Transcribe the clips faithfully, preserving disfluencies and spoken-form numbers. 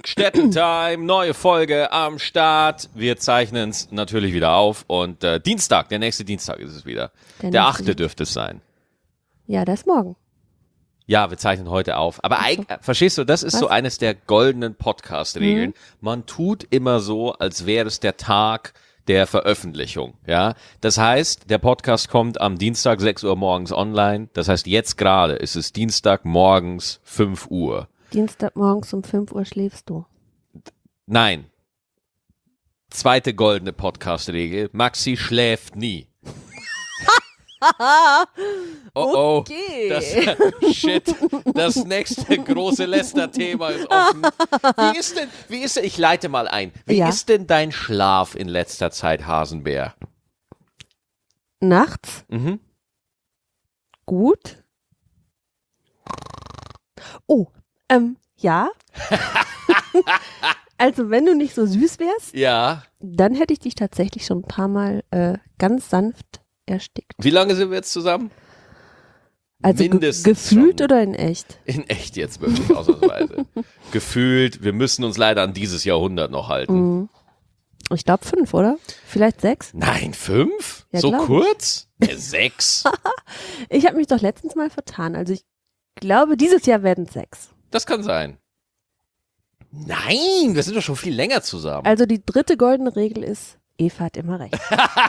Städtentime, neue Folge am Start. Wir zeichnen es natürlich wieder auf und äh, Dienstag, der nächste Dienstag ist es wieder. Der, der achte dürfte es sein. Ja, das ist morgen. Ja, wir zeichnen heute auf. Aber so. äh, verstehst du, das ist Was? so eines der goldenen Podcast-Regeln. Mhm. Man tut immer so, als wäre es der Tag der Veröffentlichung. Ja, das heißt, der Podcast kommt am Dienstag sechs Uhr morgens online. Das heißt, jetzt gerade ist es Dienstag morgens fünf Uhr. Dienstag morgens um fünf Uhr schläfst du? Nein. Zweite goldene Podcast-Regel. Maxi schläft nie. Oh, okay. oh, das, shit, das nächste große Läster-Thema ist offen. Wie ist denn, wie ist denn, ich leite mal ein, wie ja. ist denn dein Schlaf in letzter Zeit, Hasenbär? Nachts? Mhm. Gut. Oh, ähm, ja. Also wenn du nicht so süß wärst, ja. dann hätte ich dich tatsächlich schon ein paar Mal äh, ganz sanft erstickt. Wie lange sind wir jetzt zusammen? Also ge- gefühlt schon. Oder in echt? In echt jetzt wirklich, ausnahmsweise. Gefühlt, wir müssen uns leider an dieses Jahrhundert noch halten. Mhm. Ich glaube fünf, oder? Vielleicht sechs? Nein, fünf? Ja, so kurz? Äh, sechs? Ich habe mich doch letztens mal vertan. Also ich glaube, dieses Jahr werden es sechs. Das kann sein. Nein, wir sind doch schon viel länger zusammen. Also die dritte goldene Regel ist, Eva hat immer recht.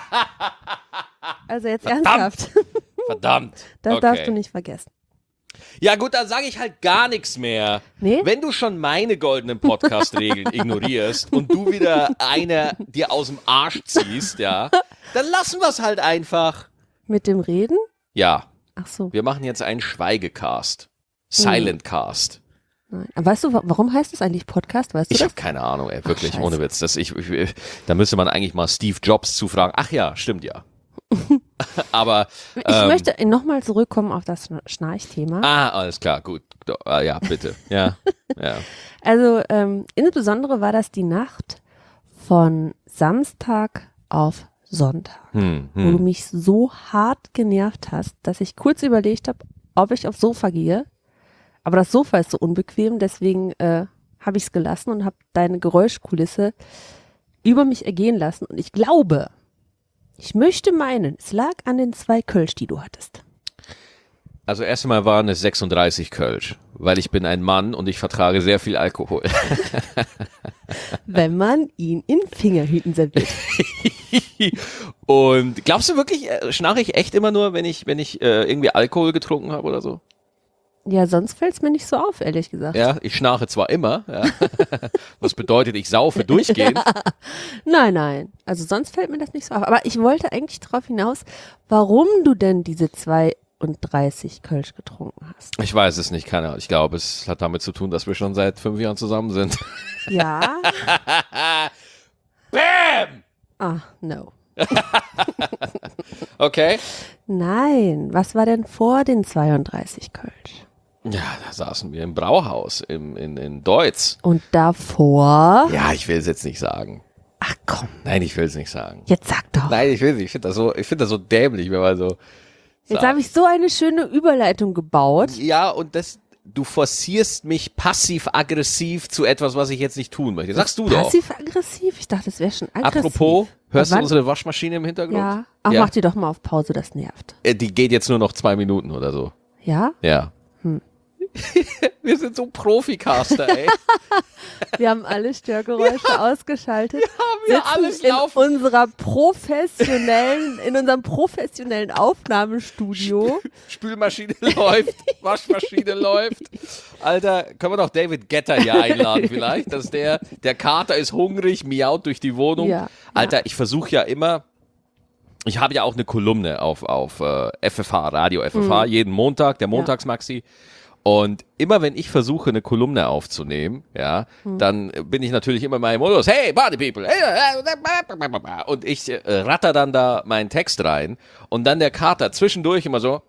Also jetzt Verdammt. ernsthaft. Verdammt. Das okay. darfst du nicht vergessen. Ja gut, dann sage ich halt gar nichts mehr. Nee? Wenn du schon meine goldenen Podcast-Regeln ignorierst und du wieder eine dir aus dem Arsch ziehst, ja, dann lassen wir es halt einfach. Mit dem Reden? Ja. Ach so. Wir machen jetzt einen Schweigecast. Silentcast. Nein. Aber weißt du, warum heißt das eigentlich Podcast? Weißt du ich das? habe keine Ahnung, ey, wirklich, Ach, ohne Witz. Das, ich, ich, da müsste man eigentlich mal Steve Jobs zufragen. Ach ja, stimmt ja. Aber ich ähm, möchte nochmal zurückkommen auf das Schnarchthema. Ah, alles klar, gut. Ah, ja, bitte. Ja, ja. Also ähm, insbesondere war das die Nacht von Samstag auf Sonntag, hm, hm. wo du mich so hart genervt hast, dass ich kurz überlegt habe, ob ich aufs Sofa gehe. Aber das Sofa ist so unbequem, deswegen äh, habe ich es gelassen und habe deine Geräuschkulisse über mich ergehen lassen. Und ich glaube, ich möchte meinen, es lag an den zwei Kölsch, die du hattest. Also erst einmal waren es sechsunddreißig Kölsch, weil ich bin ein Mann und ich vertrage sehr viel Alkohol. Wenn man ihn in Fingerhüten serviert. Und glaubst du wirklich, schnarche ich echt immer nur, wenn ich, wenn ich äh, irgendwie Alkohol getrunken habe oder so? Ja, sonst fällt es mir nicht so auf, ehrlich gesagt. Ja, ich schnarche zwar immer, ja. Was bedeutet, ich saufe durchgehend. Nein, nein, also sonst fällt mir das nicht so auf. Aber ich wollte eigentlich darauf hinaus, warum du denn diese zweiunddreißig Kölsch getrunken hast. Ich weiß es nicht, keine Ahnung. Ich glaube, es hat damit zu tun, dass wir schon seit fünf Jahren zusammen sind. Ja. Bam! Ah, no. Okay. Nein, was war denn vor den zweiunddreißig Kölsch? Ja, da saßen wir im Brauhaus im, in, in Deutz. Und davor? Ja, ich will es jetzt nicht sagen. Ach komm. Nein, ich will es nicht sagen. Jetzt sag doch. Nein, ich will es nicht. Ich finde das, so, ich find das so dämlich, wenn man so Jetzt habe ich so eine schöne Überleitung gebaut. Ja, und das, du forcierst mich passiv-aggressiv zu etwas, was ich jetzt nicht tun möchte. Sagst du doch. Passiv-aggressiv? Ich dachte, das wäre schon aggressiv. Apropos, hörst du unsere Waschmaschine im Hintergrund? Ja. Ach, ja. Mach die doch mal auf Pause, das nervt. Die geht jetzt nur noch zwei Minuten oder so. Ja? Ja. Hm. Wir sind so Proficaster, ey. Wir haben alle Störgeräusche ausgeschaltet. Wir haben hier alles in laufen. unserer professionellen, in unserem professionellen Aufnahmestudio. Spülmaschine läuft, Waschmaschine läuft. Alter, können wir doch David Guetta hier einladen vielleicht, dass der, der Kater ist hungrig, miaut durch die Wohnung. Ja, Alter, ja. ich versuche ja immer, ich habe ja auch eine Kolumne auf, auf äh, F F H, Radio F F H, mhm. jeden Montag, der Montagsmaxi. Und immer wenn ich versuche, eine Kolumne aufzunehmen, ja, hm. dann bin ich natürlich immer in meinem Modus, hey, Party People, und ich äh, ratter dann da meinen Text rein und dann der Kater zwischendurch immer so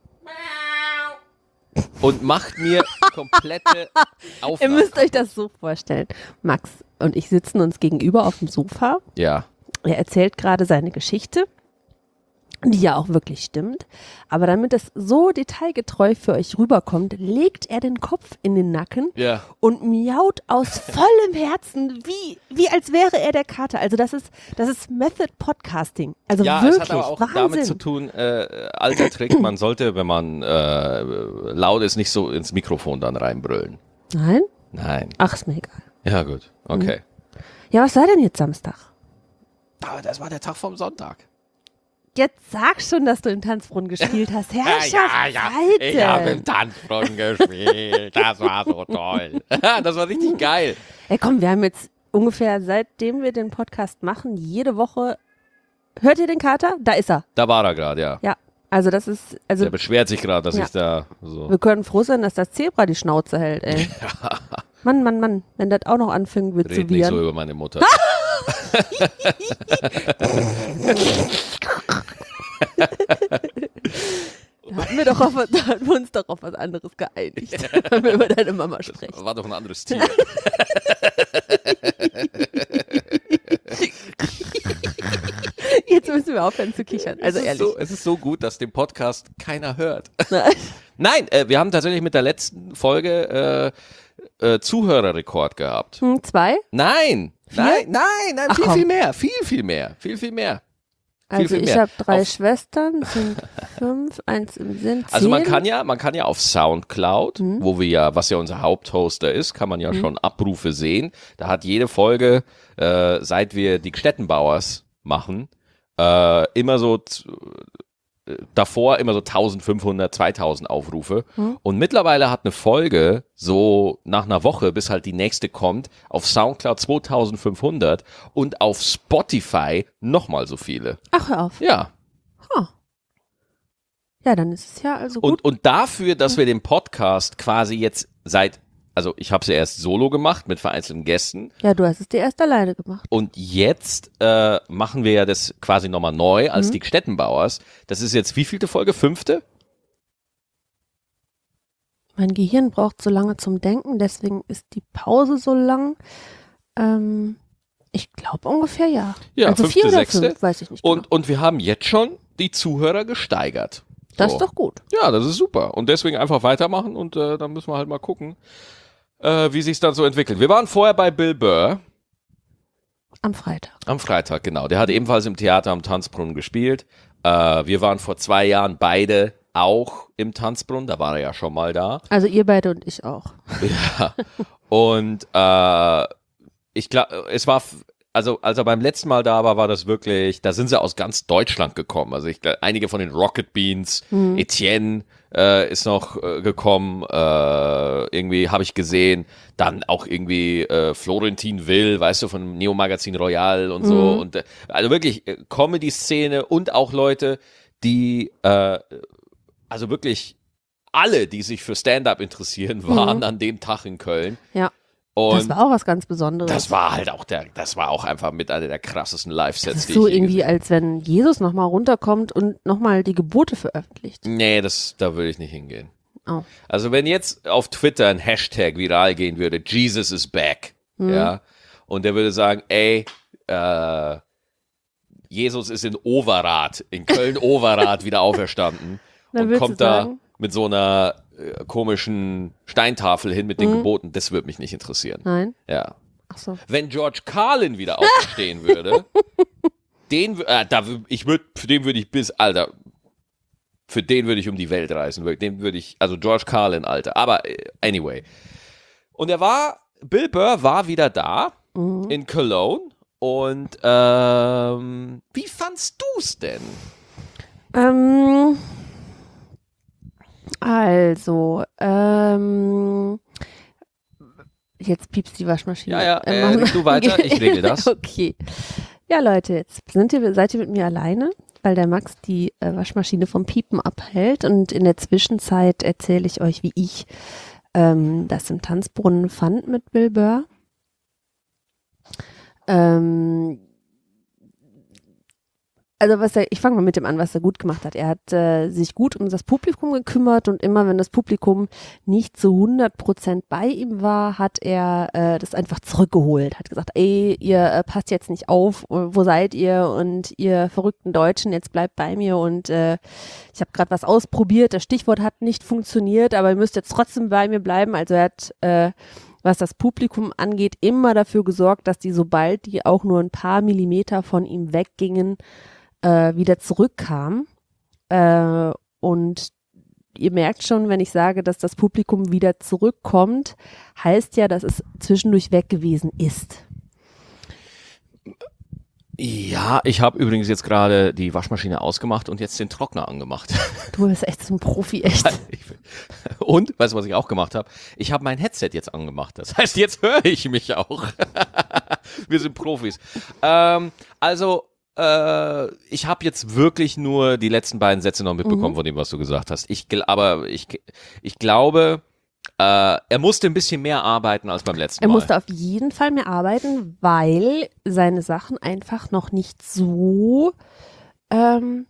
und macht mir komplette Aufnahmen. Ihr müsst euch das so vorstellen. Max und ich sitzen uns gegenüber auf dem Sofa. Ja. Er erzählt gerade seine Geschichte. die ja auch wirklich stimmt. Aber damit es so detailgetreu für euch rüberkommt, legt er den Kopf in den Nacken Ja. und miaut aus vollem Herzen, wie, wie als wäre er der Kater. Also das ist, das ist Method Podcasting. Also Ja, wirklich, es hat aber auch Wahnsinn. damit zu tun, äh, alter Trick, man sollte, wenn man äh, laut ist, nicht so ins Mikrofon dann reinbrüllen. Nein? Nein. Ach, ist mir egal. Ja, gut. Okay. Ja, was war denn jetzt Samstag? Aber das war der Tag vom Sonntag. Jetzt sag schon, dass du im Tanzbrunnen gespielt hast. Herrschaft, ja, ja. Ich habe im Tanzbrunnen gespielt. Das war so toll. Das war richtig geil. Ey, komm, wir haben jetzt ungefähr, seitdem wir den Podcast machen, jede Woche. Hört ihr den Kater? Da ist er. Da war er gerade, ja. Ja, also das ist, also Der beschwert sich gerade, dass Ja. ich da so. wir können froh sein, dass das Zebra die Schnauze hält, ey. Mann, Mann, Mann, wenn das auch noch anfängt wird zu Red nicht so wiehern. über meine Mutter. Da hatten wir, doch auf, da hatten wir uns doch auf was anderes geeinigt, wenn wir über deine Mama sprechen. Das war doch ein anderes Tier. Jetzt müssen wir aufhören zu kichern, also es ist ehrlich. So, es ist so gut, dass den Podcast keiner hört. Nein. Nein, äh, wir haben tatsächlich mit der letzten Folge äh, äh, Zuhörerrekord gehabt. Hm, zwei? Nein, nein, nein, nein, Ach, viel, komm. viel mehr, viel, viel mehr, viel, viel mehr. Also viel ich mehr. habe drei Auf- Schwestern, sind fünf, eins im Sinn, zehn. Also man kann ja, man kann ja auf Soundcloud, Mhm. wo wir ja, was ja unser Haupthoster ist, kann man ja schon Abrufe sehen. Da hat jede Folge, äh, seit wir die Gstettenbauers machen, äh, immer so z- äh, davor immer so eintausendfünfhundert, zweitausend Aufrufe. Mhm. Und mittlerweile hat eine Folge so nach einer Woche, bis halt die nächste kommt, auf Soundcloud zweitausendfünfhundert und auf Spotify nochmal so viele. Ach, hör auf. Ja. Ja, dann ist es ja also gut. Und, und dafür, dass wir den Podcast quasi jetzt seit, also ich habe es ja erst solo gemacht mit vereinzelten Gästen Ja, du hast es dir erst alleine gemacht. und jetzt äh, machen wir ja das quasi nochmal neu als Mhm. die Gstettenbauers. Das ist jetzt wievielte Folge? Fünfte? Mein Gehirn braucht so lange zum Denken, deswegen ist die Pause so lang. Ähm, ich glaube ungefähr ja. Ja, also fünfte, vier oder sechste. fünf, weiß ich nicht genau. Und, und wir haben jetzt schon die Zuhörer gesteigert. Das So. ist doch gut. Ja, das ist super. Und deswegen einfach weitermachen und äh, dann müssen wir halt mal gucken, äh, wie sich dann so entwickelt. Wir waren vorher bei Bill Burr. Am Freitag. Am Freitag, genau. Der hat ebenfalls im Theater am Tanzbrunnen gespielt. Äh, wir waren vor zwei Jahren beide auch im Tanzbrunnen. Da war er ja schon mal da. Also ihr beide und ich auch. Ja. Und äh, ich glaube, es war, f- also als er beim letzten Mal da war, war das wirklich, da sind sie aus ganz Deutschland gekommen. Also ich glaub, einige von den Rocket Beans, Mhm. Etienne äh, ist noch äh, gekommen, äh, irgendwie habe ich gesehen, dann auch irgendwie äh, Florentin Will, weißt du, von Neo Magazin Royal und so. Mhm. Und äh, also wirklich äh, Comedy-Szene und auch Leute, die äh, also wirklich alle, die sich für Stand-up interessieren, waren Mhm. an dem Tag in Köln. Ja. Und Das war auch was ganz Besonderes. das war halt auch der, das war auch einfach mit einer der krassesten Das Live-Sets, ist die so ich je irgendwie, gesehen als wenn Jesus nochmal runterkommt und nochmal die Gebote veröffentlicht. habe. Nee, das, da würde ich nicht hingehen. Oh. Also wenn jetzt auf Twitter ein Hashtag viral gehen würde, Jesus is back, Mhm. ja, und der würde sagen, ey, äh, Jesus ist in Overath, in Köln-Overath wieder auferstanden Dann und würdest kommt du da sagen? mit so einer äh, komischen Steintafel hin mit den Mhm. Geboten, das würde mich nicht interessieren. Nein? Ja. Ach so. Wenn George Carlin wieder auferstehen würde, den, wü- äh, da, wü- ich würd, für den würde ich bis, Alter, für den würde ich um die Welt reisen, wirklich, den würde ich, also George Carlin, Alter, aber äh, anyway. Und er war, Bill Burr war wieder da, Mhm. in Cologne, und ähm, wie fandst du's denn? Ähm, also, ähm, jetzt piepst die Waschmaschine. Ja, ja, Äh, äh, mach- red du weiter, ich regel das. Okay. Ja, Leute, jetzt sind ihr, seid ihr mit mir alleine, weil der Max die äh, Waschmaschine vom Piepen abhält, und in der Zwischenzeit erzähle ich euch, wie ich ähm, das im Tanzbrunnen fand mit Bill Burr. Ähm, also was er, ich fange mal mit dem an, was er gut gemacht hat. Er hat äh, sich gut um das Publikum gekümmert und immer, wenn das Publikum nicht zu hundert Prozent bei ihm war, hat er äh, das einfach zurückgeholt. Hat gesagt, ey, ihr äh, passt jetzt nicht auf, wo seid ihr und ihr verrückten Deutschen, jetzt bleibt bei mir und äh, ich habe gerade was ausprobiert, das Stichwort hat nicht funktioniert, aber ihr müsst jetzt trotzdem bei mir bleiben. Also er hat, äh, was das Publikum angeht, immer dafür gesorgt, dass die, sobald die auch nur ein paar Millimeter von ihm weggingen, äh, wieder zurückkamen. Äh, und ihr merkt schon, wenn ich sage, dass das Publikum wieder zurückkommt, heißt ja, dass es zwischendurch weg gewesen ist. Ja, ich habe übrigens jetzt gerade die Waschmaschine ausgemacht und jetzt den Trockner angemacht. Du bist echt so ein Profi, echt. Und, weißt du, was ich auch gemacht habe? Ich habe mein Headset jetzt angemacht. Das heißt, jetzt höre ich mich auch. Wir sind Profis. Ähm, also, äh, ich habe jetzt wirklich nur die letzten beiden Sätze noch mitbekommen mhm. von dem, was du gesagt hast. Ich, aber ich, ich glaube... Uh, er musste ein bisschen mehr arbeiten als beim letzten Mal. Er musste auf jeden Fall mehr arbeiten, weil seine Sachen einfach noch nicht so, ähm,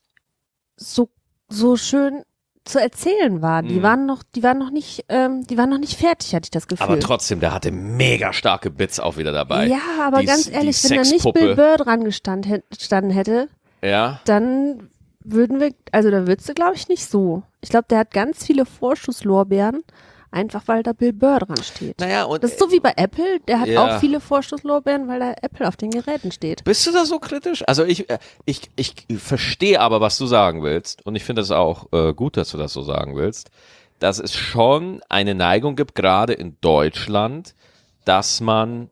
so, so schön zu erzählen waren. Die mhm. waren noch, die waren noch nicht, ähm, die waren noch nicht fertig, hatte ich das Gefühl. Aber trotzdem, der hatte mega starke Bits auch wieder dabei. Ja, aber die, ganz ehrlich, wenn da nicht Bill Burr dran gestanden, gestanden hätte, ja. dann würden wir, also da würdest du, glaube ich, nicht so. Ich glaube, der hat ganz viele Vorschusslorbeeren, einfach weil da Bill Burr dran steht. Naja, und das ist so wie bei Apple, der hat ja. auch viele Vorschusslorbeeren, weil da Apple auf den Geräten steht. Bist du da so kritisch? Also ich, ich, ich verstehe aber, was du sagen willst und ich finde es auch äh, gut, dass du das so sagen willst, dass es schon eine Neigung gibt, gerade in Deutschland, dass man,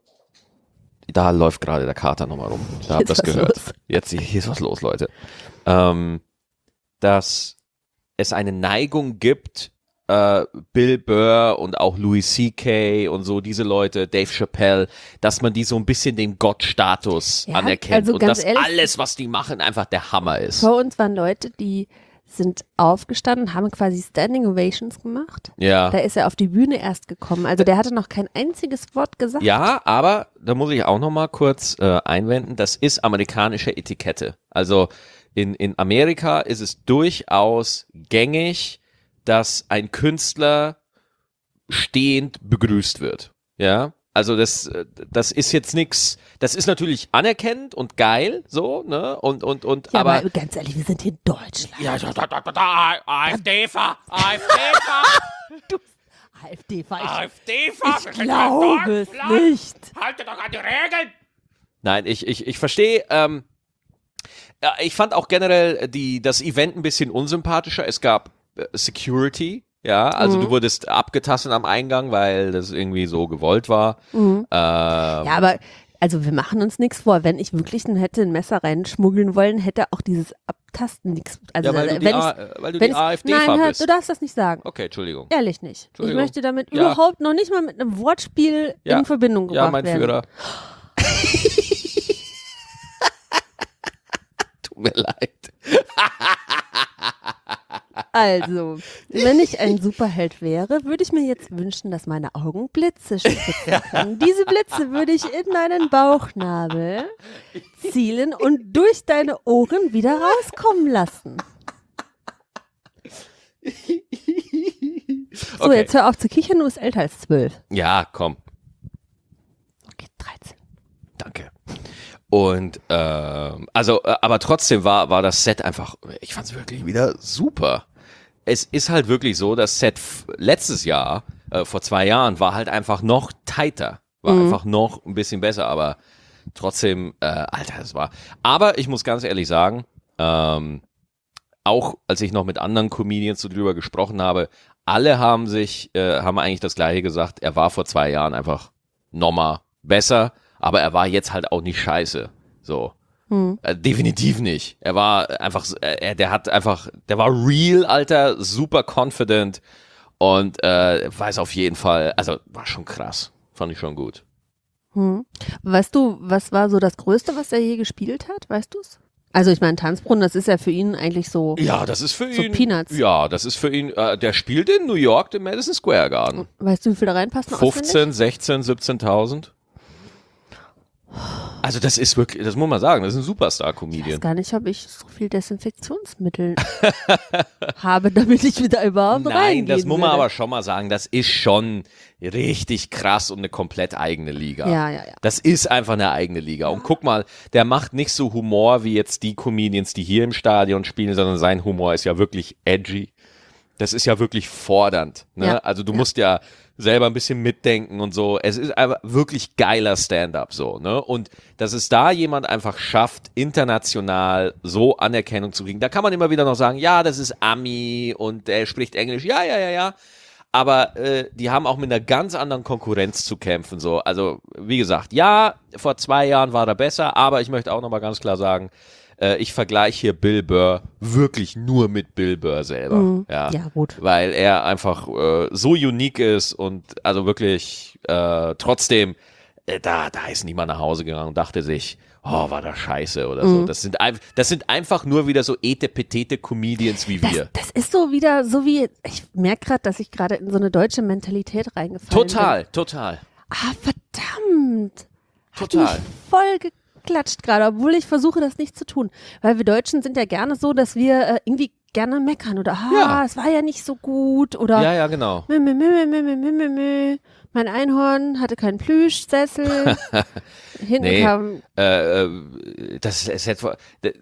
da läuft gerade der Kater nochmal rum, da habt ihr das gehört. Los. Jetzt, hier ist was los, Leute. Ähm, dass es eine Neigung gibt, äh, Bill Burr und auch Louis C K und so diese Leute, Dave Chappelle, dass man die so ein bisschen den Gottstatus ja, anerkennt also und dass ehrlich, alles, was die machen, einfach der Hammer ist. Vor uns waren Leute, die sind aufgestanden, haben quasi Standing Ovations gemacht. Ja. Da ist er auf die Bühne erst gekommen. Also der hatte noch kein einziges Wort gesagt. Ja, aber da muss ich auch noch mal kurz äh, einwenden, das ist amerikanische Etikette. Also In, in Amerika ist es durchaus gängig, dass ein Künstler stehend begrüßt wird. Ja, also das, das ist jetzt nichts, das ist natürlich anerkennend und geil, so, ne, und, und, und, ja, aber. aber ganz ehrlich, wir sind hier in Deutschland. Ja, da, da, da, da, AfD-Fahr, AfD-Fahr. Du, AfD-Fahr. AfD-Fahr. Ich glaube es nicht. Haltet doch an die Regeln. Nein, ich, ich, ich verstehe, ähm, ja, ich fand auch generell die, das Event ein bisschen unsympathischer. Es gab äh, Security, ja, also mhm. du wurdest abgetastet am Eingang, weil das irgendwie so gewollt war. Mhm. Ähm, ja, aber also wir machen uns nichts vor. Wenn ich wirklich ein hätte ein Messer reinschmuggeln wollen, hätte auch dieses Abtasten nichts. Also ja, weil du wenn die, A, weil du die AfD-Fahr Nein, hör, bist. du darfst das nicht sagen. Okay, Entschuldigung. Ehrlich nicht. Entschuldigung. Ich möchte damit ja. überhaupt noch nicht mal mit einem Wortspiel ja. in Verbindung gebracht Ja, mein werden. Führer. Tut mir leid. Also, wenn ich ein Superheld wäre, würde ich mir jetzt wünschen, dass meine Augen Blitze spritzen können. Diese Blitze würde ich in deinen Bauchnabel zielen und durch deine Ohren wieder rauskommen lassen. So, okay. Jetzt hör auf zu kichern, du bist älter als zwölf. Ja, komm. Okay, dreizehn. Danke. Und ähm, also, äh, aber trotzdem war war das Set einfach, ich fand es wirklich wieder super. Es ist halt wirklich so, das Set f- letztes Jahr, äh, vor zwei Jahren, war halt einfach noch tighter, war Mhm. einfach noch ein bisschen besser, aber trotzdem, äh, Alter, es war. Aber ich muss ganz ehrlich sagen, ähm, auch als ich noch mit anderen Comedians so drüber gesprochen habe, alle haben sich, äh, haben eigentlich das Gleiche gesagt. Er war vor zwei Jahren einfach nochmal besser. Aber er war jetzt halt auch nicht scheiße. So. Hm. Äh, definitiv nicht. Er war einfach, äh, der hat einfach, der war real, Alter, super confident und äh, weiß auf jeden Fall, also war schon krass. Fand ich schon gut. Hm. Weißt du, was war so das Größte, was er je gespielt hat? Weißt du's? Also ich meine, Tanzbrunnen, das ist ja für ihn eigentlich so. Ja, das ist für so ihn. Peanuts. Ja, das ist für ihn, äh, der spielt in New York, im Madison Square Garden. Weißt du, wie viel da reinpassen? fünfzehn, sechzehn, siebzehntausend. Also das ist wirklich, das muss man sagen, das ist ein Ich weiß Superstar-Comedian. gar nicht, ob ich so viel Desinfektionsmittel habe, damit ich wieder überhaupt Nein, reingehen das muss man würde. aber schon mal sagen, das ist schon richtig krass und eine komplett eigene Liga. Ja, ja, ja. Das ist einfach eine eigene Liga. Und guck mal, der macht nicht so Humor wie jetzt die Comedians, die hier im Stadion spielen, sondern sein Humor ist ja wirklich edgy. Das ist ja wirklich fordernd. Ne? Ja. Also du musst ja selber ein bisschen mitdenken und so. Es ist einfach wirklich geiler Stand-up so. Ne? Und dass es da jemand einfach schafft, international so Anerkennung zu kriegen. Da kann man immer wieder noch sagen, ja, das ist Ami und er spricht Englisch. Ja, ja, ja, ja. Aber äh, die haben auch mit einer ganz anderen Konkurrenz zu kämpfen. So. Also wie gesagt, ja, vor zwei Jahren war er besser, aber ich möchte auch nochmal ganz klar sagen, äh, ich vergleiche hier Bill Burr wirklich nur mit Bill Burr selber. Mhm. Ja. Ja, gut. Weil er einfach äh, so unique ist und also wirklich äh, trotzdem, äh, da, da ist niemand nach Hause gegangen und dachte sich, oh, war das scheiße oder so. Mhm. Das sind, ein, das sind einfach nur wieder so etepetete Comedians wie Das, wir. das ist so wieder, so wie, ich merke gerade, dass ich gerade in so eine deutsche Mentalität reingefallen bin. Total, total. Ah, verdammt. Hat Total. mich voll geklatscht gerade, obwohl ich versuche, das nicht zu tun. Weil wir Deutschen sind ja gerne so, dass wir äh, irgendwie gerne meckern oder, ah, Ja. es war ja nicht so gut oder, Ja, ja, genau. mö, mö, mö, mö, mö, mö, mö, mö. Mein Einhorn hatte keinen Plüschsessel. Hinten Nee. kam, Äh, äh, das, ist etwa,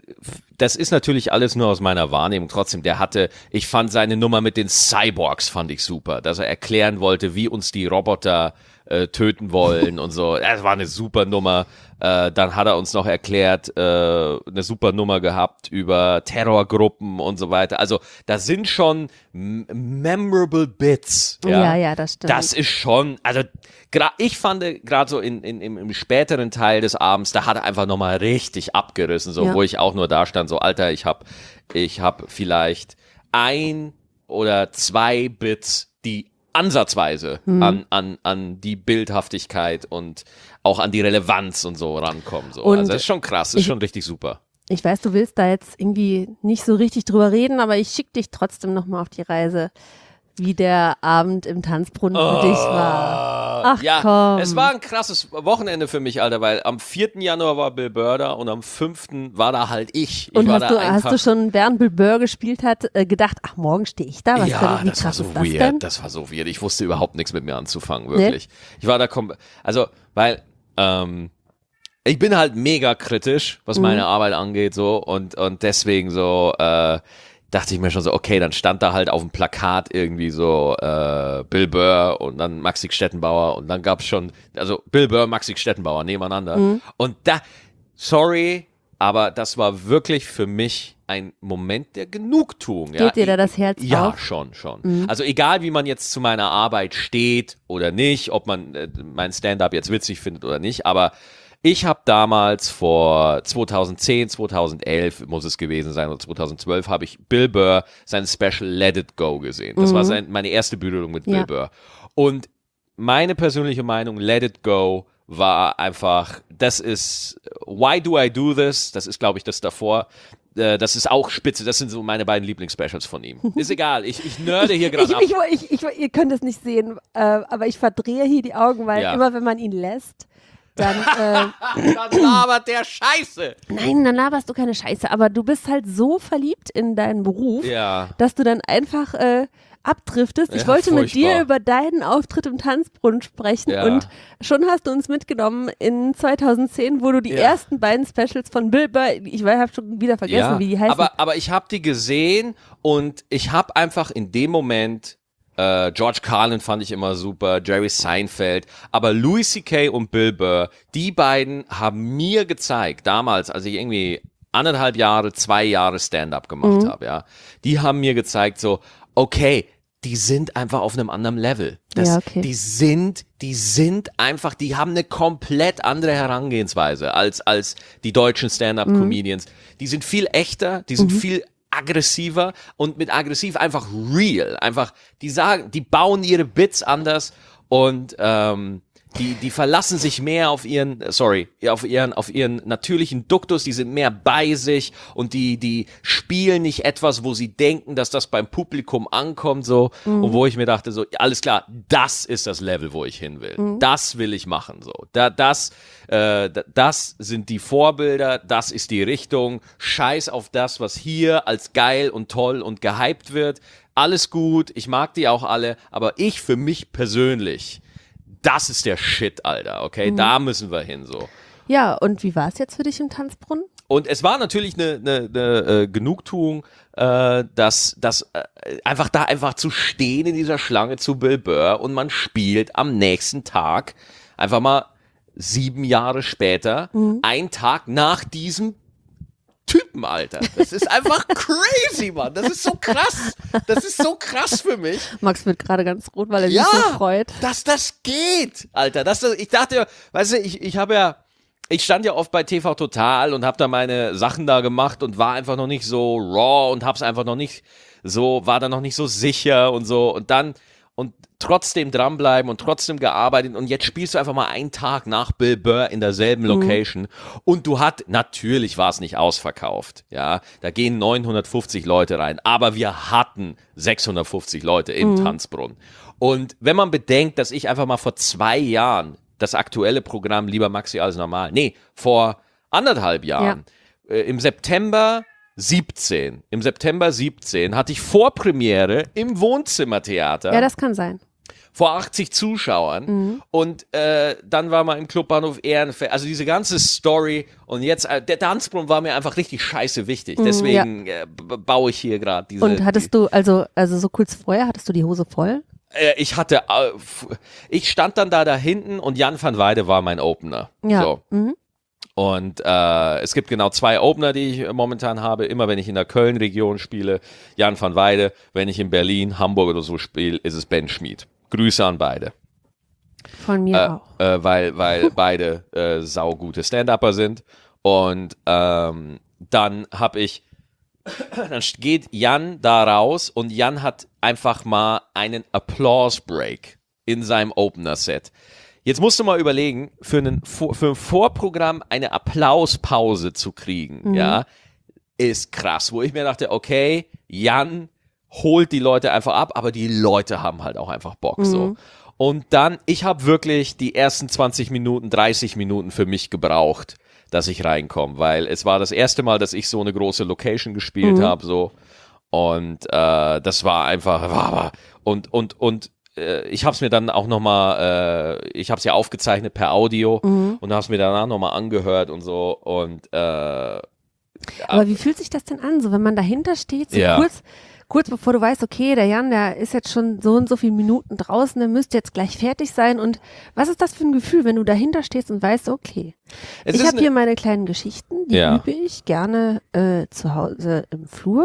das ist natürlich alles nur aus meiner Wahrnehmung. Trotzdem, der hatte, ich fand seine Nummer mit den Cyborgs fand ich super, dass er erklären wollte, wie uns die Roboter äh, töten wollen und so. Das war eine super Nummer. Äh, dann hat er uns noch erklärt, äh, eine super Nummer gehabt über Terrorgruppen und so weiter. Also da sind schon m- memorable Bits. ja, Ja, ja, das stimmt. Das ist schon, also gra- ich fand gerade so in, in, im, im späteren Teil des Abends, da hat er einfach nochmal richtig abgerissen, so Ja. wo ich auch nur da stand, so Alter, ich hab, ich hab vielleicht ein oder zwei Bits, die ansatzweise Mhm. an, an, an die Bildhaftigkeit und auch an die Relevanz und so rankommen. So. Und Also das ist schon krass, das ist ich- schon richtig super. Ich weiß, du willst da jetzt irgendwie nicht so richtig drüber reden, aber ich schicke dich trotzdem nochmal auf die Reise, wie der Abend im Tanzbrunnen für dich war. Ach, ja, komm. es war ein krasses Wochenende für mich, Alter, weil am vierten Januar war Bill Burr da und am fünften war da halt ich. ich Und war hast da du, einfach, hast du schon, während Bill Burr gespielt hat, äh, gedacht, ach, morgen stehe ich da? Was ja, denn, wie das war krass so ist das weird, denn? das war so weird. Ich wusste überhaupt nichts mit mir anzufangen, wirklich. Ich war da, kom also, weil, ähm, ich bin halt mega kritisch, was meine Mhm. Arbeit angeht, so, und, und deswegen so, äh, dachte ich mir schon so, okay, dann stand da halt auf dem Plakat irgendwie so äh, Bill Burr und dann Maxi Stettenbauer und dann gab's schon, also Bill Burr, Maxi Stettenbauer nebeneinander. Mhm. Und da, sorry, aber das war wirklich für mich ein Moment der Genugtuung. Ja. Geht dir da das Herz Ja, auf? schon, schon. Also egal, wie man jetzt zu meiner Arbeit steht oder nicht, ob man äh, mein Stand-up jetzt witzig findet oder nicht, aber ich habe damals vor zweitausendzehn, zweitausendelf muss es gewesen sein, oder zweitausendzwölf, habe ich Bill Burr sein Special Let It Go gesehen. Das war sein, meine erste Berührung mit Bill Ja. Burr. Und meine persönliche Meinung, Let It Go war einfach, das ist Why Do I Do This? Das ist, glaube ich, das davor. Äh, Das ist auch spitze. Das sind so meine beiden Lieblingsspecials von ihm. Ist egal. Ich, ich nerde hier Ich, gerade ab. ich, ich, ich, ihr könnt es nicht sehen, äh, aber ich verdrehe hier die Augen, weil Ja. immer wenn man ihn lässt, dann, äh, Dann labert der Scheiße. nein, dann laberst du keine Scheiße, aber du bist halt so verliebt in deinen Beruf, Ja. dass du dann einfach äh, abdriftest. Ich Ja, wollte mit dir furchtbar. über deinen Auftritt im Tanzbrunnen sprechen Ja. und schon hast du uns mitgenommen in zweitausendzehn, wo du die Ja. ersten beiden Specials von Bill Burr, ich habe schon wieder vergessen, Ja, wie die heißen. aber, aber ich habe die gesehen und ich habe einfach in dem Moment, äh, George Carlin fand ich immer super, Jerry Seinfeld, aber Louis C K und Bill Burr, die beiden haben mir gezeigt, damals, als ich irgendwie anderthalb Jahre, zwei Jahre Stand-up gemacht Mhm. habe, ja, die haben mir gezeigt so, okay, die sind einfach auf einem anderen Level. Das, Ja, okay. Die sind, die sind einfach, die haben eine komplett andere Herangehensweise als, als die deutschen Stand-up-Comedians. Die sind viel echter, die sind viel aggressiver und mit aggressiv einfach real. Einfach, die sagen, die bauen ihre Bits anders und ähm, die, die verlassen sich mehr auf ihren, sorry, auf ihren, auf ihren natürlichen Duktus, die sind mehr bei sich und die, die spielen nicht etwas, wo sie denken, dass das beim Publikum ankommt, so, mhm. und wo ich mir dachte, so, alles klar, das ist das Level, wo ich hin will. Mhm. Das will ich machen, so. Da, das, äh, das sind die Vorbilder, das ist die Richtung. Scheiß auf das, was hier als geil und toll und gehypt wird. Alles gut, ich mag die auch alle, aber ich für mich persönlich, das ist der Shit, Alter, okay? Mhm. Da müssen wir hin, so. Ja, und wie war es jetzt für dich im Tanzbrunnen? Und es war natürlich eine, eine, eine äh, Genugtuung, äh, dass, dass äh, einfach da einfach zu stehen in dieser Schlange zu Bill Burr und man spielt am nächsten Tag einfach mal sieben Jahre später, mhm. einen Tag nach diesem Typen, Alter. Das ist einfach crazy, Mann. Das ist so krass. Das ist so krass für mich. Max wird gerade ganz rot, weil er ja, sich so freut. Dass das geht, Alter. Das, ich dachte, weißt du, ich, ich habe ja, ich stand ja oft bei T V Total und habe da meine Sachen da gemacht und war einfach noch nicht so raw und hab's einfach noch nicht so, war da noch nicht so sicher und so und dann und trotzdem dranbleiben und trotzdem gearbeitet und jetzt spielst du einfach mal einen Tag nach Bill Burr in derselben Location mhm. und du hat, natürlich war es nicht ausverkauft, ja, da gehen neunhundertfünfzig Leute rein, aber wir hatten sechshundertfünfzig Leute im mhm. Tanzbrunnen und wenn man bedenkt, dass ich einfach mal vor zwei Jahren das aktuelle Programm Lieber Maxi als normal, nee, vor anderthalb Jahren, ja. äh, im September siebzehn. Im September siebzehn hatte ich Vorpremiere im Wohnzimmertheater. Ja, das kann sein. Vor achtzig Zuschauern. Mhm. Und äh, dann war man im Clubbahnhof Ehrenfeld. Also diese ganze Story. Und jetzt, äh, der Tanzbrunnen war mir einfach richtig scheiße wichtig. Deswegen ja. äh, b- baue ich hier gerade diese. Und hattest die, du, also, also so kurz vorher, hattest du die Hose voll? Äh, ich hatte, äh, ich stand dann da da hinten und Jan van Weide war mein Opener. Ja. So. Mhm. Und äh, es gibt genau zwei Opener, die ich momentan habe. Immer wenn ich in der Köln-Region spiele, Jan van Weide. Wenn ich in Berlin, Hamburg oder so spiele, ist es Ben Schmid. Grüße an beide. Von mir äh, auch. Äh, weil weil beide äh, saugute Stand-Upper sind. Und ähm, dann habe ich, dann geht Jan da raus und Jan hat einfach mal einen Applause-Break in seinem Opener-Set. Jetzt musst du mal überlegen, für, einen, für ein Vorprogramm eine Applauspause zu kriegen, mhm. ja, ist krass. Wo ich mir dachte, okay, Jan holt die Leute einfach ab, aber die Leute haben halt auch einfach Bock, mhm. so. Und dann, ich habe wirklich die ersten zwanzig Minuten, dreißig Minuten für mich gebraucht, dass ich reinkomme, weil es war das erste Mal, dass ich so eine große Location gespielt mhm. habe, so. Und äh, das war einfach, und, und, und, ich habe es mir dann auch nochmal, äh, ich habe es ja aufgezeichnet per Audio mhm. und habe es mir danach nochmal angehört und so und äh, aber wie fühlt sich das denn an, so wenn man dahinter steht, so ja. kurz, kurz bevor du weißt, okay, der Jan, der ist jetzt schon so und so viele Minuten draußen, der müsste jetzt gleich fertig sein und was ist das für ein Gefühl, wenn du dahinter stehst und weißt, okay, es ich habe hier meine kleinen Geschichten, die ja. übe ich gerne äh, zu Hause im Flur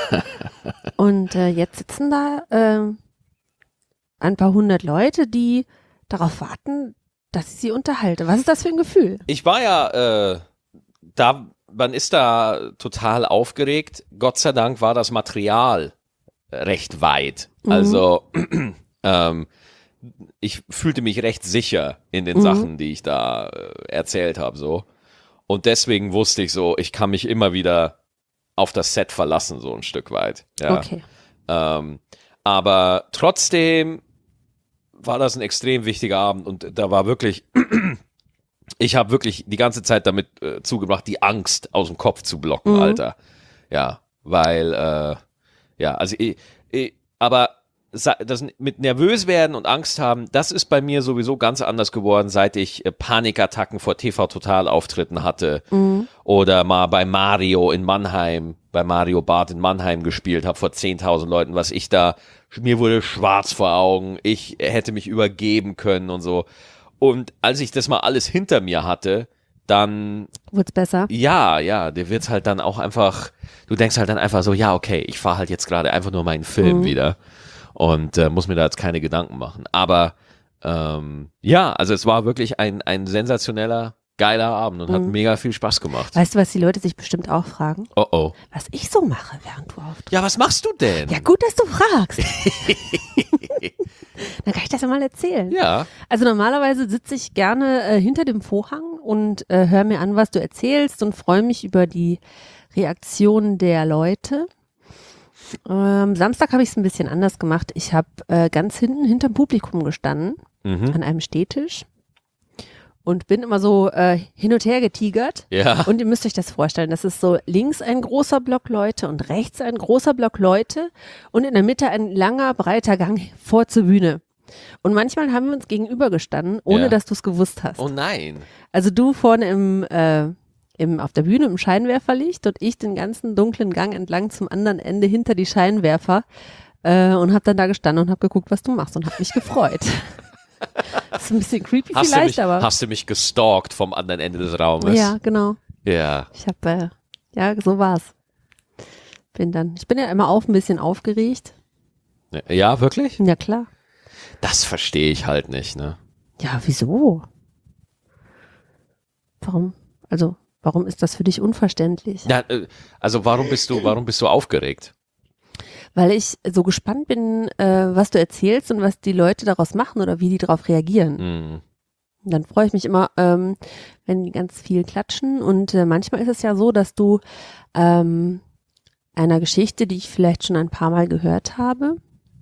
und äh, jetzt sitzen da äh, ein paar hundert Leute, die darauf warten, dass ich sie unterhalte. Was ist das für ein Gefühl? Ich war ja äh, da, man ist da total aufgeregt. Gott sei Dank war das Material recht weit. Mhm. Also ähm, ich fühlte mich recht sicher in den mhm. Sachen, die ich da äh, erzählt habe. So. Und deswegen wusste ich so, ich kann mich immer wieder auf das Set verlassen, so ein Stück weit. Ja. Okay. Ähm, aber trotzdem war das ein extrem wichtiger Abend und da war wirklich, ich habe wirklich die ganze Zeit damit äh, zugebracht, die Angst aus dem Kopf zu blocken, mhm. Alter. Ja, weil, äh, ja, also, ich, ich, aber das mit nervös werden und Angst haben, das ist bei mir sowieso ganz anders geworden, seit ich äh, Panikattacken vor T V Total Auftritten hatte mhm. oder mal bei Mario in Mannheim, bei Mario Barth in Mannheim gespielt habe vor zehntausend Leuten, was ich da, mir wurde schwarz vor Augen, ich hätte mich übergeben können und so. Und als ich das mal alles hinter mir hatte, dann wird's besser. Ja, ja, dir wird's halt dann auch einfach, du denkst halt dann einfach so, ja, okay, ich fahre halt jetzt gerade einfach nur meinen Film mhm. wieder. Und äh, muss mir da jetzt keine Gedanken machen. Aber ähm, ja, also es war wirklich ein, ein sensationeller, geiler Abend und mhm. hat mega viel Spaß gemacht. Weißt du, was die Leute sich bestimmt auch fragen? Oh oh. Was ich so mache, während du auftrittst. Ja, was machst du denn? Ja, gut, dass du fragst. Dann kann ich das ja mal erzählen. Ja. Also normalerweise sitze ich gerne äh, hinter dem Vorhang und äh, höre mir an, was du erzählst und freue mich über die Reaktionen der Leute. Ähm, Samstag habe ich es ein bisschen anders gemacht. Ich habe äh, ganz hinten hinterm Publikum gestanden, Mhm. an einem Stehtisch und bin immer so äh, hin und her getigert. Ja. Und ihr müsst euch das vorstellen, das ist so links ein großer Block Leute und rechts ein großer Block Leute und in der Mitte ein langer, breiter Gang vor zur Bühne. Und manchmal haben wir uns gegenüber gestanden, ohne Ja. dass du es gewusst hast. Oh nein. Also du vorne im, äh, im, auf der Bühne im Scheinwerferlicht und ich den ganzen dunklen Gang entlang zum anderen Ende hinter die Scheinwerfer äh, und habe dann da gestanden und habe geguckt, was du machst und habe mich gefreut. Das ist ein bisschen creepy Hast du, vielleicht, mich, aber hast du mich gestalkt vom anderen Ende des Raumes? ja, genau. Ja. Ich habe, äh, ja, so war's. Bin dann, ich bin ja immer auch ein bisschen aufgeregt. Ja, wirklich? Ja, klar. Das verstehe ich halt nicht, ne? Ja, wieso? Warum? Also, warum ist das für dich unverständlich? Ja, äh, also warum bist du, warum bist du aufgeregt? Weil ich so gespannt bin, äh, was du erzählst und was die Leute daraus machen oder wie die darauf reagieren. Hm. Und dann freue ich mich immer, ähm, wenn die ganz viel klatschen. Und äh, manchmal ist es ja so, dass du ähm, einer Geschichte, die ich vielleicht schon ein paar Mal gehört habe,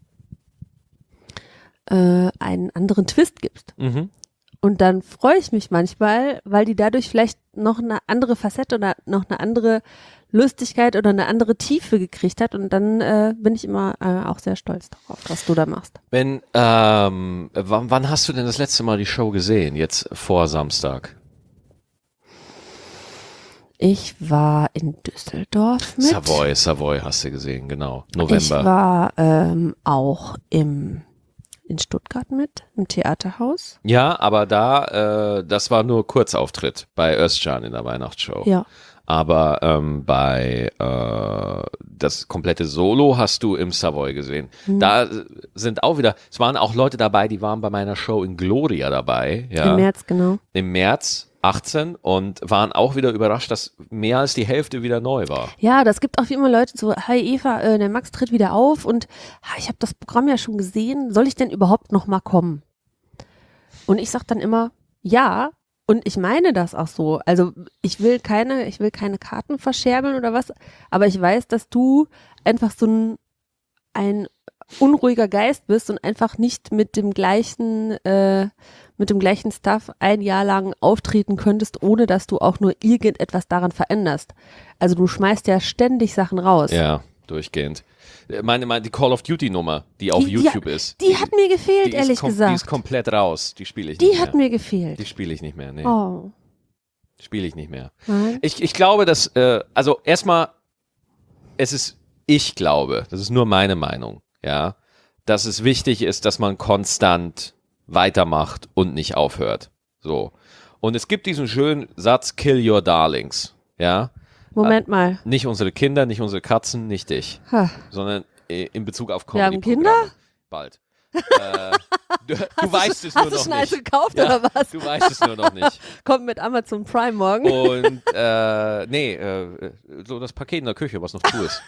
äh, einen anderen Twist gibst. Mhm. Und dann freue ich mich manchmal, weil die dadurch vielleicht noch eine andere Facette oder noch eine andere Lustigkeit oder eine andere Tiefe gekriegt hat. Und dann äh, bin ich immer äh, auch sehr stolz darauf, was du da machst. Wenn, ähm, wann, wann hast du denn das letzte Mal die Show gesehen? Jetzt vor Samstag? Ich war in Düsseldorf mit. Savoy, Savoy hast du gesehen, genau. November. Ich war ähm, auch im, in Stuttgart mit, im Theaterhaus. Ja, aber da, äh, das war nur Kurzauftritt bei Özcan in der Weihnachtsshow. Ja. Aber ähm, bei äh, das komplette Solo hast du im Savoy gesehen. Mhm. Da sind auch wieder, es waren auch Leute dabei, die waren bei meiner Show in Gloria dabei. Ja, Im März, genau. Im März achtzehn und waren auch wieder überrascht, dass mehr als die Hälfte wieder neu war. Ja, das gibt auch wie immer Leute so, hi Eva, äh, der Max tritt wieder auf und ha, ich habe das Programm ja schon gesehen, soll ich denn überhaupt noch mal kommen? Und ich sag dann immer, ja, und ich meine das auch so. Also ich will keine, ich will keine Karten verscherbeln oder was, aber ich weiß, dass du einfach so ein, ein unruhiger Geist bist und einfach nicht mit dem gleichen, äh, mit dem gleichen Stuff ein Jahr lang auftreten könntest, ohne dass du auch nur irgendetwas daran veränderst. Also du schmeißt ja ständig Sachen raus. Ja, durchgehend. Meine, meine, die Call of Duty Nummer, die auf Die- die YouTube hat- ist. Die hat mir gefehlt, die ist ehrlich kom- gesagt. Die ist komplett raus. Die spiele ich Die nicht hat mehr. mir gefehlt. Die spiele ich nicht mehr, nee. Oh, Spiele ich nicht mehr. nein. Ich, ich glaube, dass, äh, also erstmal, es ist, ich glaube, das ist nur meine Meinung, ja, dass es wichtig ist, dass man konstant weitermacht und nicht aufhört. So. Und es gibt diesen schönen Satz, kill your darlings, ja. Moment mal. Nicht unsere Kinder, nicht unsere Katzen, nicht dich, Ha. sondern äh, in Bezug auf Wir haben Comedy. Kinder? Bald. äh, du du weißt es nur Hast du noch schon eins nicht. gekauft Ja, oder was? Du weißt es nur noch nicht. Kommt mit Amazon Prime morgen. Und äh, nee, äh, so das Paket in der Küche, was noch zu ist.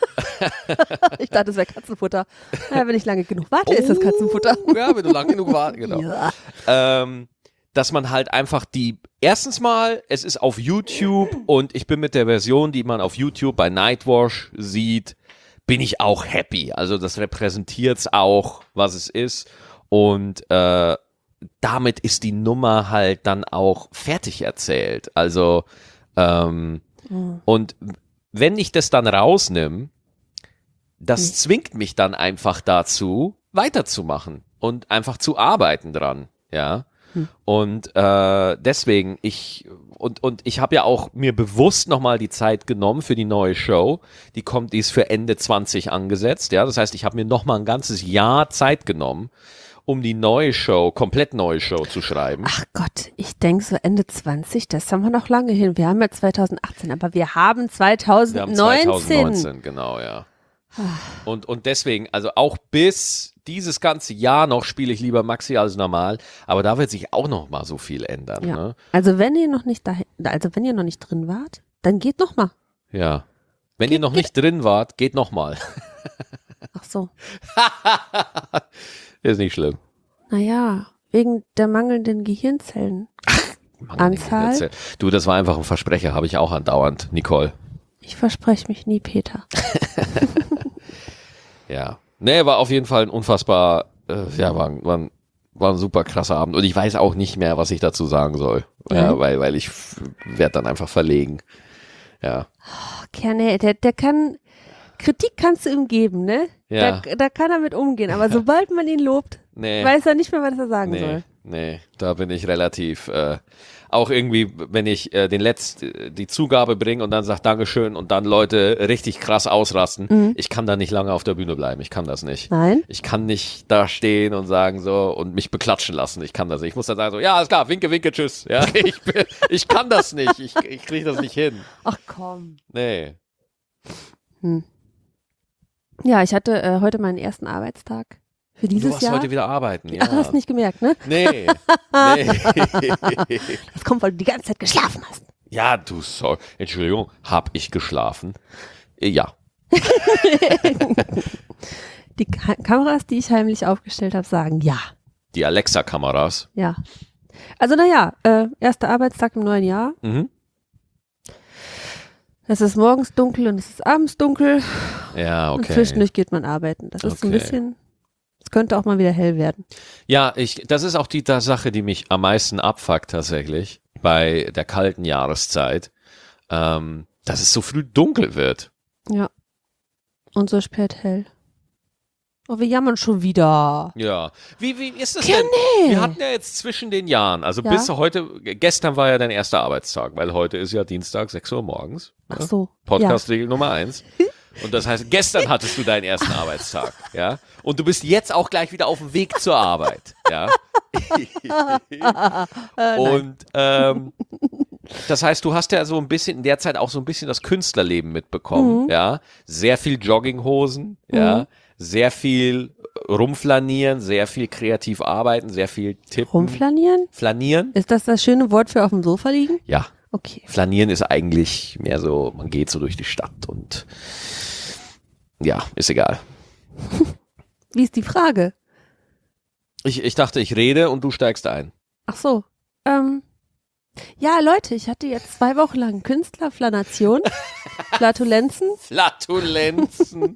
Ich dachte, es wäre Katzenfutter. Naja, wenn ich lange genug warte, ist das Katzenfutter. Oh, ja, wenn du lang genug warst, genau. Ja. Ähm, dass man halt einfach die, erstens mal, es ist auf YouTube und ich bin mit der Version, die man auf YouTube bei Nightwash sieht, bin ich auch happy. Also das repräsentiert's auch, was es ist. Und äh, damit ist die Nummer halt dann auch fertig erzählt. Also ähm, Mhm. und wenn ich das dann rausnehme, das Mhm. zwingt mich dann einfach dazu, weiterzumachen und einfach zu arbeiten dran, ja. Hm. Und äh, deswegen, ich und, und ich habe ja auch mir bewusst nochmal die Zeit genommen für die neue Show. Die kommt, die ist für Ende zwanzig angesetzt, ja. Das heißt, ich habe mir nochmal ein ganzes Jahr Zeit genommen, um die neue Show, komplett neue Show zu schreiben. Ach Gott, ich denke so Ende zwanzig, das haben wir noch lange hin. Wir haben ja zwanzig achtzehn, aber wir haben zwanzig neunzehn. Wir haben zwanzig neunzehn, genau, ja. Und, und deswegen, also auch bis dieses ganze Jahr noch spiele ich lieber Maxi als normal, aber da wird sich auch noch mal so viel ändern. Ja. Ne? Also wenn ihr noch nicht dahin, also wenn ihr noch nicht drin wart, dann geht noch mal. Ja. Wenn ihr noch nicht drin wart, geht noch mal. Ach so. Ist nicht schlimm. Naja, wegen der mangelnden Gehirnzellen. Anzahl? Du, das war einfach ein Versprecher, habe ich auch andauernd, Nicole. Ich verspreche mich nie, Peter. Ja. Nee, war auf jeden Fall ein unfassbar, äh, ja, war, war, ein, war ein super krasser Abend. Und ich weiß auch nicht mehr, was ich dazu sagen soll. Ja, ja weil, weil ich werde dann einfach verlegen. Ja. Oh, Kerne, der, der kann, Kritik kannst du ihm geben, ne? Ja. Da, da kann er mit umgehen. Aber sobald man ihn lobt, nee. weiß er nicht mehr, was er sagen nee. soll. Nee, da bin ich relativ, äh, auch irgendwie, wenn ich äh, den Letzt, die Zugabe bringe und dann sage Dankeschön und dann Leute richtig krass ausrasten, Mhm. ich kann da nicht lange auf der Bühne bleiben, ich kann das nicht. Nein? Ich kann nicht da stehen und sagen so und mich beklatschen lassen, ich kann das nicht. Ich muss dann sagen so, ja, alles klar, winke, winke, tschüss. Ja, ich, bin, ich kann das nicht, ich, ich kriege das nicht hin. Ach komm. Nee. Hm. Ja, ich hatte äh, heute meinen ersten Arbeitstag für dieses du warst Jahr. heute wieder arbeiten, ja. Ach, hast nicht gemerkt, ne? Nee, nee. Das kommt, weil du die ganze Zeit geschlafen hast. Ja, du, sorry. Entschuldigung, hab ich geschlafen? Ja. Die Ka Kameras, die ich heimlich aufgestellt habe, sagen ja. Die Alexa-Kameras. Ja. Also naja, äh, erster Arbeitstag im neuen Jahr. Mhm. Es ist morgens dunkel und es ist abends dunkel. Ja, okay. Und zwischendurch geht man arbeiten. Das ist Okay. ein bisschen, es könnte auch mal wieder hell werden. Ja, ich, das ist auch die da Sache, die mich am meisten abfuckt tatsächlich bei der kalten Jahreszeit, ähm, dass es so früh dunkel wird. Ja. Und so spät hell. Oh, wir jammern schon wieder. Ja. Wie, wie ist das Ja, denn? nee. Wir hatten ja jetzt zwischen den Jahren, also Ja. bis heute, gestern war ja dein erster Arbeitstag, weil heute ist ja Dienstag, sechs Uhr morgens. Ach Ja? so. Podcast-Regel Nummer eins. Und das heißt, gestern hattest du deinen ersten Arbeitstag, ja. Und du bist jetzt auch gleich wieder auf dem Weg zur Arbeit, ja. Und ähm, das heißt, du hast ja so ein bisschen in der Zeit auch so ein bisschen das Künstlerleben mitbekommen, Mhm. ja. Sehr viel Jogginghosen, ja. Mhm. Sehr viel rumflanieren, sehr viel kreativ arbeiten, sehr viel tippen. Rumflanieren? Flanieren? Ist das das schöne Wort für auf dem Sofa liegen? Ja. Okay. Flanieren ist eigentlich mehr so, man geht so durch die Stadt und ja, ist egal. Wie ist die Frage? Ich, ich dachte, ich rede und du steigst ein. Ach so. Ähm, ja, Leute, ich hatte jetzt zwei Wochen lang Künstlerflanation, Flatulenzen. Flatulenzen.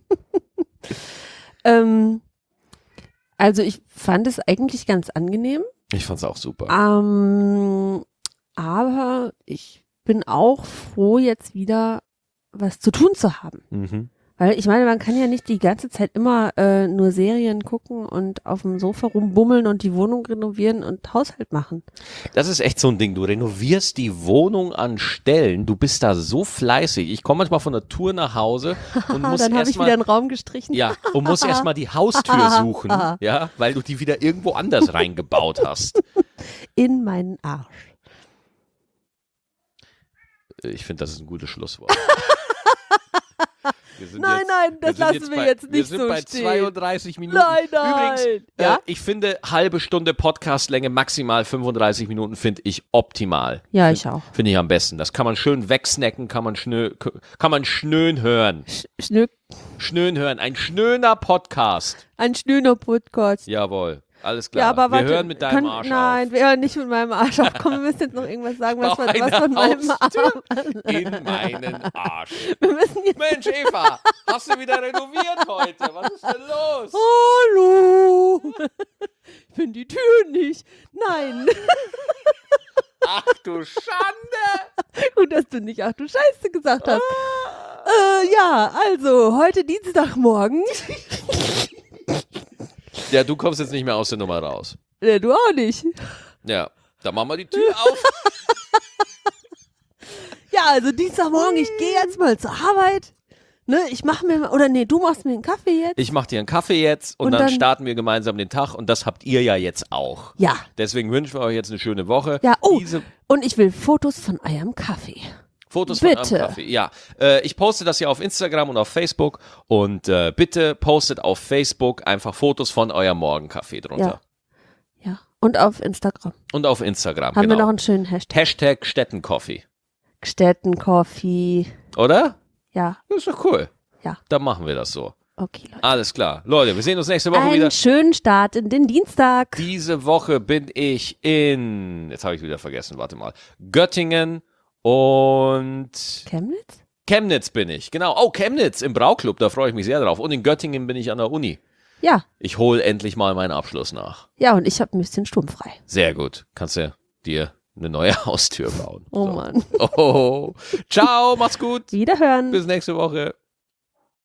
Ähm, also ich fand es eigentlich ganz angenehm. Ich fand's auch super. Ähm, aber ich bin auch froh, jetzt wieder was zu tun zu haben. Mhm. Weil ich meine, man kann ja nicht die ganze Zeit immer äh, nur Serien gucken und auf dem Sofa rumbummeln und die Wohnung renovieren und Haushalt machen. Das ist echt so ein Ding. Du renovierst die Wohnung an Stellen. Du bist da so fleißig. Ich komme manchmal von der Tour nach Hause und muss Dann habe ich erstmal wieder einen Raum gestrichen. ja, und muss erstmal die Haustür suchen, ja, weil du die wieder irgendwo anders reingebaut hast. In meinen Arsch. Ich finde, das ist ein gutes Schlusswort. Wir sind Nein, jetzt, nein, das sind lassen wir bei, jetzt Wir nicht sind so bei stehen. zweiunddreißig Minuten. Nein, nein. Übrigens, Ja? äh, ich finde, halbe Stunde Podcastlänge, maximal fünfunddreißig Minuten finde ich optimal. Ja, Find- ich auch. Finde ich am besten. Das kann man schön wegsnacken, kann man schnö, kann man schnön hören. Schnö Schnön hören. Ein schnöner Podcast. ein schöner Podcast. Jawohl. Alles klar. Ja, aber wir warte, hören mit deinem können, Arsch Nein, auf. wir hören nicht mit meinem Arsch auf. Komm, wir müssen jetzt noch irgendwas sagen, was von, Bau was eine von meinem Haustür Arsch. in meinen Arsch. Wir müssen jetzt. Mensch, Eva, hast du wieder renoviert heute? Was ist denn los? Hallo! Ich finde die Tür nicht. Nein. Ach du Schande! Gut, dass du nicht ach du Scheiße gesagt hast. Äh, ja, also, heute Dienstagmorgen. Ja, du kommst jetzt nicht mehr aus der Nummer raus. Äh, du auch nicht. Ja, dann machen wir die Tür auf. Ja, also Dienstagmorgen, ich gehe jetzt mal zur Arbeit. Ne, ich mache mir mal, oder nee, du machst mir einen Kaffee jetzt. Ich mache dir einen Kaffee jetzt und, Und dann, dann- starten wir gemeinsam den Tag und das habt ihr ja jetzt auch. Ja. Deswegen wünschen wir euch jetzt eine schöne Woche. Ja, oh, Diese und ich will Fotos von eurem Kaffee. Fotos von bitte. eurem Kaffee. Ja, äh, ich poste das hier auf Instagram und auf Facebook und äh, bitte postet auf Facebook einfach Fotos von eurem Morgenkaffee drunter. Ja. Und auf Instagram Und auf Instagram, haben genau. wir noch einen schönen Hashtag. Hashtag Stettencoffee. Städten Coffee. Oder? Ja, Das ist doch cool. Ja. Dann machen wir das so. Okay, Leute. Alles klar. Leute, wir sehen uns nächste Woche Einen wieder. schönen Start in den Dienstag. Diese Woche bin ich in, jetzt habe ich wieder vergessen, warte mal, Göttingen und Chemnitz? Chemnitz bin ich. Genau. Oh, Chemnitz im Brauclub, da freue ich mich sehr drauf. Und in Göttingen bin ich an der Uni. Ja. Ich hole endlich mal meinen Abschluss nach. Ja, und ich habe ein bisschen sturmfrei. Sehr gut. Kannst du dir eine neue Haustür bauen. Oh so. Mann. Oh. Ciao, mach's gut. Wiederhören. Bis nächste Woche.